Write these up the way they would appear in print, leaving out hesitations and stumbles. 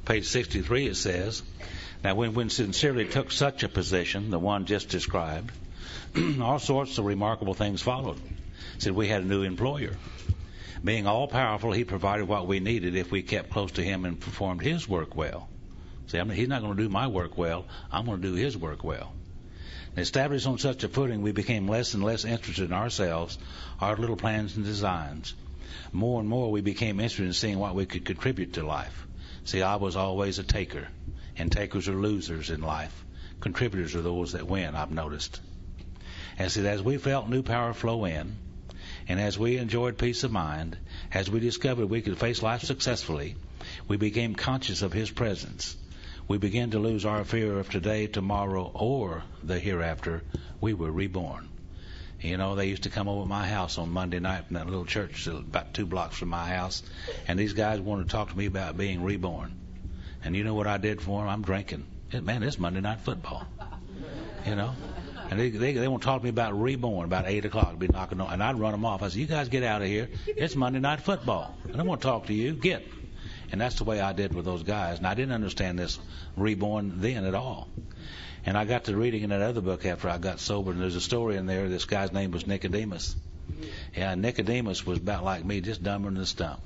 Page 63 it says, now when sincerely took such a position, the one just described, all sorts of remarkable things followed. It said we had a new employer. Being all-powerful, he provided what we needed if we kept close to him and performed his work well. See, he's not going to do my work well. I'm going to do his work well. And established on such a footing, we became less and less interested in ourselves, our little plans and designs. More and more, we became interested in seeing what we could contribute to life. See, I was always a taker, and takers are losers in life. Contributors are those that win, I've noticed. And see, as we felt new power flow in, and as we enjoyed peace of mind, as we discovered we could face life successfully, we became conscious of his presence. We began to lose our fear of today, tomorrow, or the hereafter. We were reborn. You know, they used to come over to my house on Monday night in that little church about 2 blocks from my house, and these guys wanted to talk to me about being reborn. And you know what I did for them? I'm drinking. Man, it's Monday Night Football. You know? And they want to talk to me about reborn about 8 o'clock. Be knocking on, and I'd run them off. I said, you guys get out of here. It's Monday Night Football. I don't want to talk to you. Get. And that's the way I did with those guys. And I didn't understand this reborn then at all. And I got to reading in that other book after I got sober, and there's a story in there. This guy's name was Nicodemus. Yeah, Nicodemus was about like me, just dumber than a stump.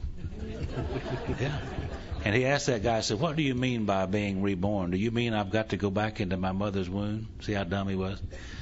Yeah. And he asked that guy, I said, what do you mean by being reborn? Do you mean I've got to go back into my mother's womb? See how dumb he was?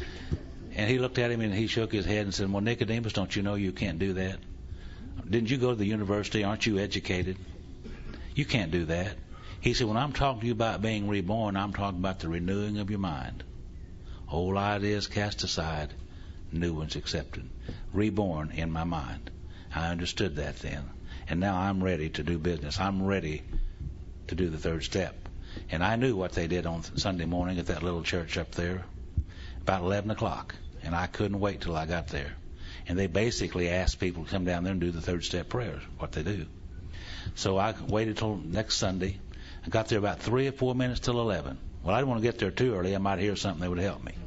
And he looked at him and he shook his head and said, well, Nicodemus, don't you know you can't do that? Didn't you go to the university? Aren't you educated? You can't do that. He said, when I'm talking to you about being reborn, I'm talking about the renewing of your mind. Old ideas cast aside, new ones accepted. Reborn in my mind. I understood that then. And now I'm ready to do business. I'm ready to do the third step. And I knew what they did on Sunday morning at that little church up there, about 11 o'clock. And I couldn't wait till I got there. And they basically asked people to come down there and do the third step prayers, what they do. So I waited till next Sunday. I got there about 3 or 4 minutes till 11. Well, I didn't want to get there too early. I might hear something that would help me.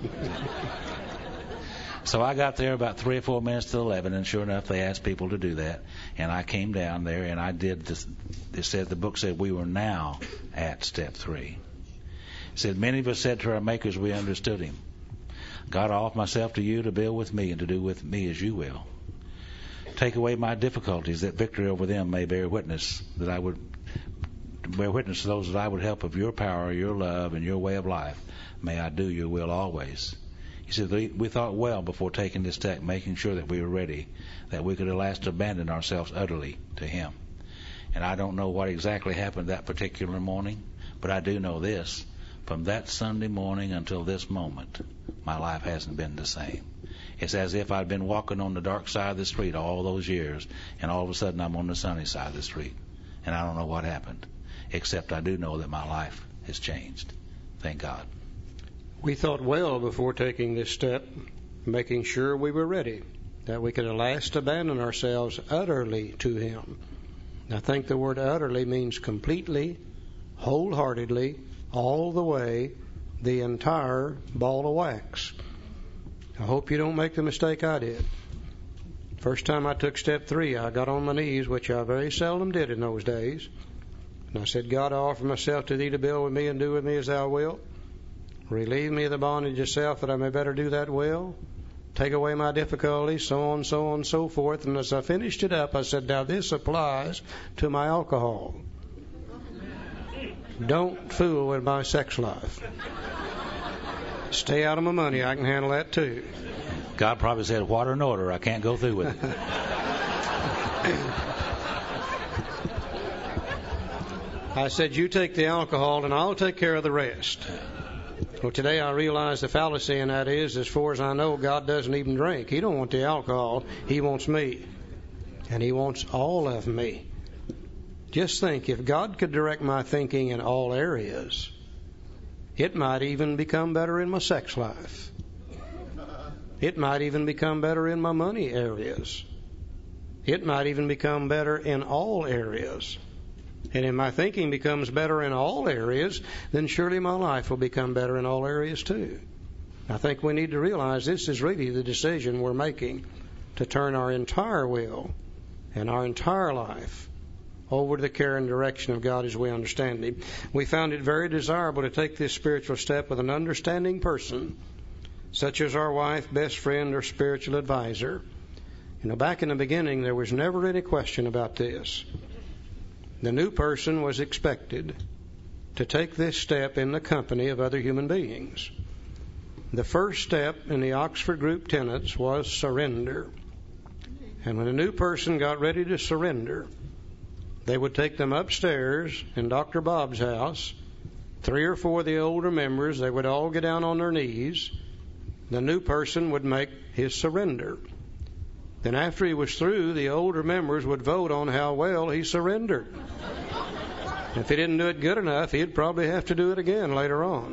So I got there about 3 or 4 minutes till 11, and sure enough, they asked people to do that. And I came down there, and I did this. The book said we were now at step 3. It said, many of us said to our makers we understood him. God, I offer myself to you to build with me and to do with me as you will. Take away my difficulties, that victory over them may bear witness, that I would bear witness to those that I would help of your power, your love, and your way of life. May I do your will always. He said, we thought well before taking this step, making sure that we were ready, that we could at last abandon ourselves utterly to him. And I don't know what exactly happened that particular morning, but I do know this. From that Sunday morning until this moment, my life hasn't been the same. It's as if I'd been walking on the dark side of the street all those years, and all of a sudden I'm on the sunny side of the street. And I don't know what happened, except I do know that my life has changed. Thank God. We thought well before taking this step, making sure we were ready, that we could at last abandon ourselves utterly to him. I think the word utterly means completely, wholeheartedly, all the way, the entire ball of wax. I hope you don't make the mistake I did. First time I took step 3, I got on my knees, which I very seldom did in those days. And I said, God, I offer myself to thee to build with me and do with me as thou wilt. Relieve me of the bondage of self that I may better do that will. Take away my difficulties, so on, so forth. And as I finished it up, I said, now this applies to my alcohol. Don't fool with my sex life. Stay out of my money. I can handle that too. God probably said, water and order. I can't go through with it. I said, you take the alcohol and I'll take care of the rest. Well, today I realize the fallacy in that is, as far as I know, God doesn't even drink. He don't want the alcohol. He wants me. And he wants all of me. Just think, if God could direct my thinking in all areas, it might even become better in my sex life. It might even become better in my money areas. It might even become better in all areas. And if my thinking becomes better in all areas, then surely my life will become better in all areas too. I think we need to realize this is really the decision we're making, to turn our entire will and our entire life over to the care and direction of God as we understand Him. We found it very desirable to take this spiritual step with an understanding person, such as our wife, best friend, or spiritual advisor. Back in the beginning, there was never any question about this. The new person was expected to take this step in the company of other human beings. The first step in the Oxford Group tenets was surrender. And when a new person got ready to surrender, they would take them upstairs in Dr. Bob's house. 3 or 4 of the older members, they would all get down on their knees. The new person would make his surrender. Then after he was through, the older members would vote on how well he surrendered. If he didn't do it good enough, he'd probably have to do it again later on.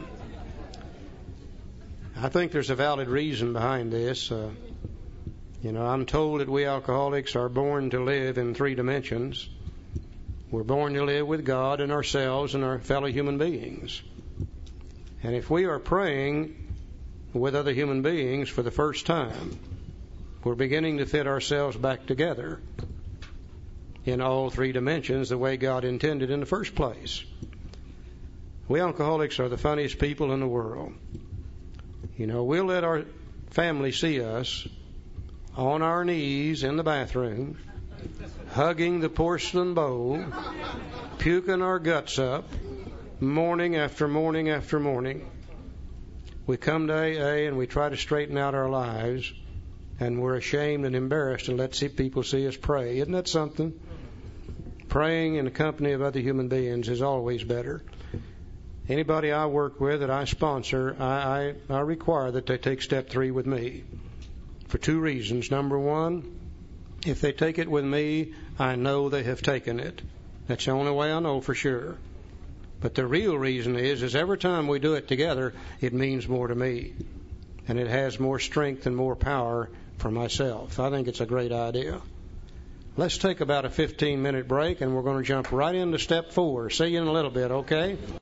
I think there's a valid reason behind this. I'm told that we alcoholics are born to live in 3 dimensions. We're born to live with God and ourselves and our fellow human beings. And if we are praying with other human beings for the first time, we're beginning to fit ourselves back together in all 3 dimensions the way God intended in the first place. We alcoholics are the funniest people in the world. We'll let our family see us on our knees in the bathroom, hugging the porcelain bowl, puking our guts up, morning after morning after morning. We come to AA and we try to straighten out our lives, and we're ashamed and embarrassed to let people see us pray. Isn't that something? Praying in the company of other human beings is always better. Anybody I work with that I sponsor, I require that they take step 3 with me for 2 reasons. Number 1, if they take it with me, I know they have taken it. That's the only way I know for sure. But the real reason is every time we do it together, it means more to me. And it has more strength and more power for myself. I think it's a great idea. Let's take about a 15-minute break, and we're going to jump right into step 4. See you in a little bit, okay?